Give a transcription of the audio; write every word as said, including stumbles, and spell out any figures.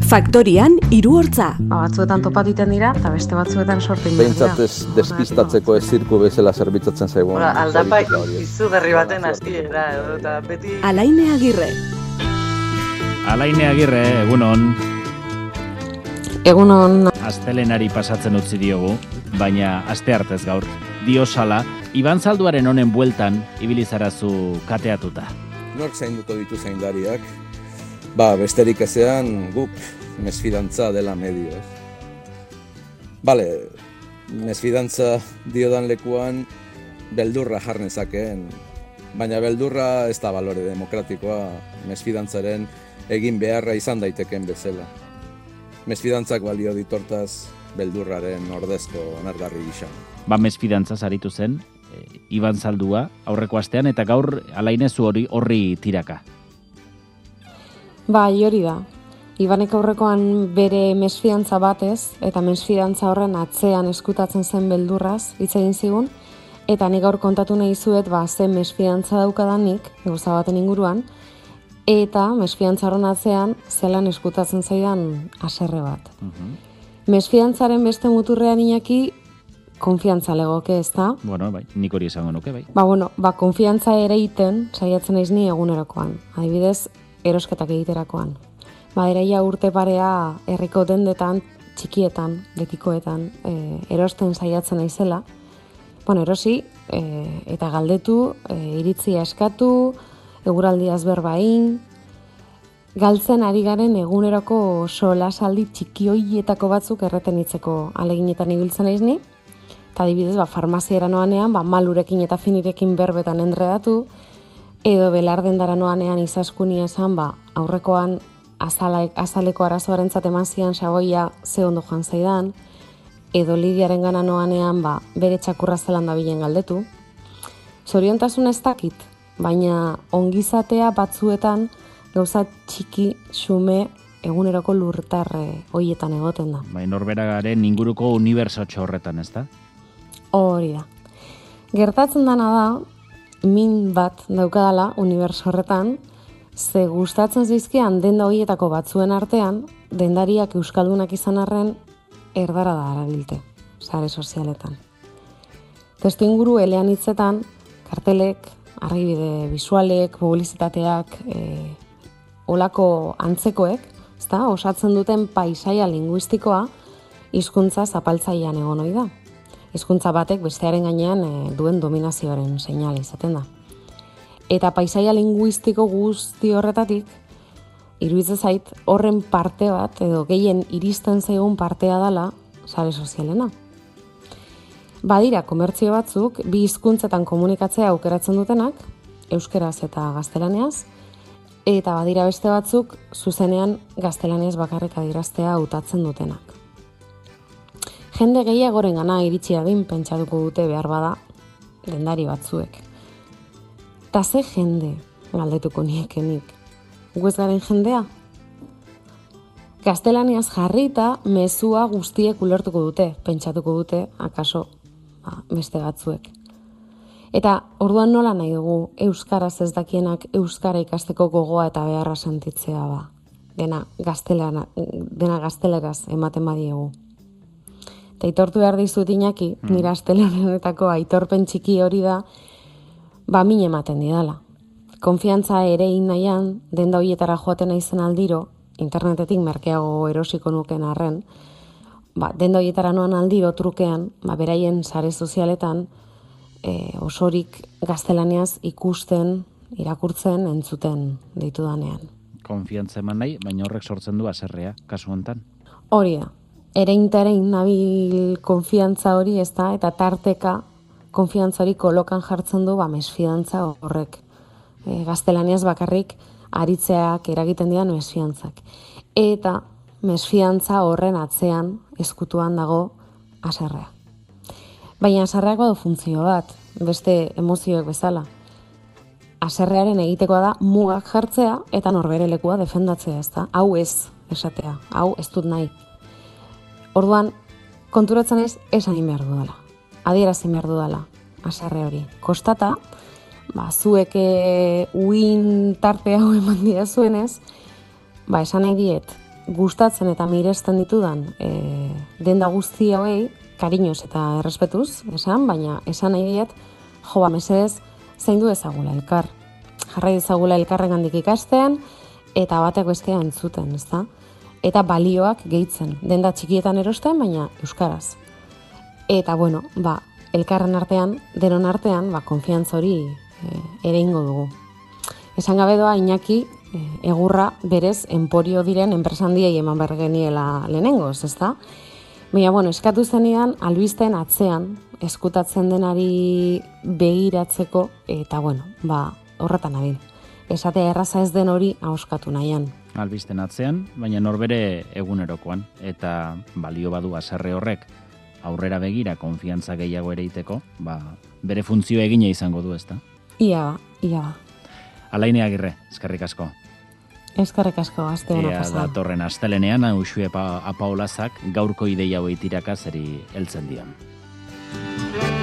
Faktorian hiru hortza. Batzuetan topatiten dira, eta beste batzuetan sortu dira. Behintzat ez despistatzeko ez zirku bezala zerbitzatzen zaigu. Aldapa izugarri baten hasiera edo eta beti... Alaine Agirre. Alaine Agirre, egunon. Egunon. Astelenari pasatzen utzi diogu, baina aste hartez gaur. Diosala, Iban Zalduaren honen bueltan ibilizarazu kateatuta. Nork zainduko ditu zaindariak? Ba, besterik ezean guk mesfidantza dela medio, ez? Bale, mesfidantza diodan lekuan beldurra jarnezakeen, baina beldurra ez da balore demokratikoa mesfidantzaren egin beharra izan daiteken bezala. Mesfidantzak balio ditortaz beldurraren ordezko onargarri gisa. Ba, mesfidantzaz aritu zen, e, Iban Zaldua, aurreko astean, eta gaur alainezu hori horri tiraka. Bai, hori da. Ibanek aurrekoan bere mesfidantza batez, eta mesfidantza horren atzean eskutatzen zen beldurraz, hitz egin zigun, eta nik gaur kontatu nahi zuet, ba, zen mesfidantza daukadanik, gauza baten inguruan, eta mesfidantza horren atzean zelan eskutatzen zaidan haserre bat. Uh-huh. Mesfidantzaren beste muturrean inaki, konfiantza legoke, ez da? Bueno, bai, nik hori esango nuke, bai. Ba, bueno, ba, konfiantza ere iten, saiatzen naiz ni egunerokoan. Adibidez, erosketak egiterakoan. Baderaia urte parea herriko dendetan, txikietan, letikoetan, e, erosten saiatzen naizela. Bueno, erosi, e, eta galdetu, e, iritzia eskatu, eguraldiaz berbain, galtzen ari garen eguneroko solasaldi txiki hoietako batzuk erretenitzeko aleginetan ibiltzen naiz ni. Eta adibidez, ba, farmaziera noanean, ba, malurekin eta finirekin berbetan endredatu, edo belardendara noanean izaskunia esan, ba, aurrekoan azala, azaleko arazoaren eman zian xaboia ze ondo joan zaidan, edo Lidiaren gana noanean, ba, bere txakurra zelan dabilen galdetu. Zoriontasun ez dakit, baina ongizatea batzuetan gauza txiki, xume, eguneroko lurtarre hoietan egoten da. Bai, norberagaren inguruko unibertsotxo horretan, ez da? Hori da. Gertatzen dana da, min bat daukadala unibertso horretan, ze gustatzen zaizkian denda horietako batzuen artean, dendariak euskaldunak izan arren erdara da arabilte, sare sozialetan. Testu inguru elean hitzetan, kartelek, argibide visualek, publizitateak, e, olako antzekoek, ezta, osatzen duten paisaia linguistikoa hizkuntza zapaltzailean egon ohi da. Hizkuntza batek bestearen gainean e, duen dominazioaren seinale izaten da. Eta paisaia linguistiko guzti horretatik, iruditzen zait horren parte bat, edo gehien iristen zaigun partea dela sare sozialena. Badira, komertzio batzuk, bi hizkuntzetan komunikatzea aukeratzen dutenak, euskeraz eta gaztelaniaz, eta badira beste batzuk, zuzenean gaztelaniaz bakarrik adieraztea hautatzen dutenak. Jende gehiagoren gana iritsi adin pentsatuko dute behar bada, dendari batzuek. Ta ze jende galdetuko niekenik, gu ez garen jendea? Gaztelaniaz jarrita mezua guztiek ulertuko dute, pentsatuko dute, akaso, ba, beste batzuek. Eta orduan nola nahi dugu euskaraz ez dakienak euskara ikasteko gogoa eta beharra sentitzea ba. Dena, gaztelana, dena gazteleraz ematen badiegu. Eta aitortu behar dizut Iñaki, mm. nire astelenetako aitorpen txiki hori da, ba min ematen didala. Konfiantza ere nahian, denda horietara joaten naizen aldiro, internetetik merkeago erosiko nuken arren, ba, denda horietara noan aldiro trukean, ba, beraien sare sozialetan, e, osorik gaztelaniaz ikusten, irakurtzen, entzuten ditudanean. Konfiantza eman nahi, baina horrek sortzen du haserrea, kasu honetan. Hori da. Erein eta erein nabil konfiantza hori ez da, eta tarteka konfiantza hori kolokan jartzen du ba, mesfidantza horrek. E, gaztelaniaz bakarrik aritzeak eragiten dian mesfidantzak. Eta mesfidantza horren atzean eskutuan dago haserrea. Baina haserreak badu funtzio bat, beste emozioek bezala. Haserrearen egitekoa da mugak jartzea eta norbere lekua defendatzea, ez da? Hau ez esatea, hau ez dut nahi. Orduan, konturatzen ez, esan behar dudala. Adierazin behar dudala, haserre hori. Kostata, ba, zuek uin tarte hau eman dira zuenez, ba, esan nahi diet, gustatzen eta miresten ditudan e, denda guzti hauei, kariñoz eta errespetuz, esan, baina esan nahi diet, jo, ba, mesedez, zaindu ezagula elkar. Jarrai ezagula elkarrengandik ikastean, eta batek bestea entzuten, ezta? Eta balioak gehitzen, denda txikietan erosten, baina euskaraz. Eta, bueno, ba, elkarren artean, denon artean, ba, konfiantza hori e, ere ingo dugu. Esan gabe doa, Iñaki, e, egurra berez enporio diren enpresandiei eman behar geniela lehenengoz, ezta? Baina, bueno, eskatu zenidan, albisten atzean, eskutatzen denari begiratzeko, eta, bueno, ba, horretan nabil. Esatea erraza ez den hori ahoskatu nahian. Albisten atzean, baina norbere egunerokoan, eta balio badu haserre horrek aurrera begira konfiantza gehiago ere iteko, ba, bere funtzio egina izango du, ezta? Ia ba, ia ba. Alaine Agirre, eskerrik asko. Eskerrik asko, aste hona Ea pasa. datorren astelenean, Uxue Apaolazak gaurko ideia hauei tiraka zeri heltzen dian.